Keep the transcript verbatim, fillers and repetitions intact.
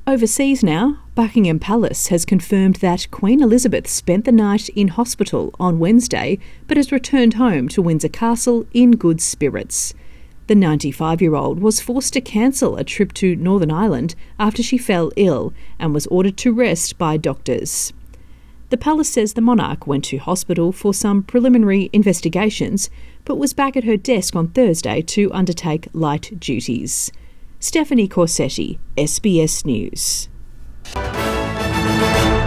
Overseas now, Buckingham Palace has confirmed that Queen Elizabeth spent the night in hospital on Wednesday but has returned home to Windsor Castle in good spirits. The ninety-five-year-old was forced to cancel a trip to Northern Ireland after she fell ill and was ordered to rest by doctors. The palace says the monarch went to hospital for some preliminary investigations but was back at her desk on Thursday to undertake light duties. Stephanie Corsetti, S B S News.